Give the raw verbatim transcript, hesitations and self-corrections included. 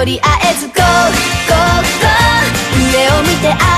りあえず Go Go Go 上を見て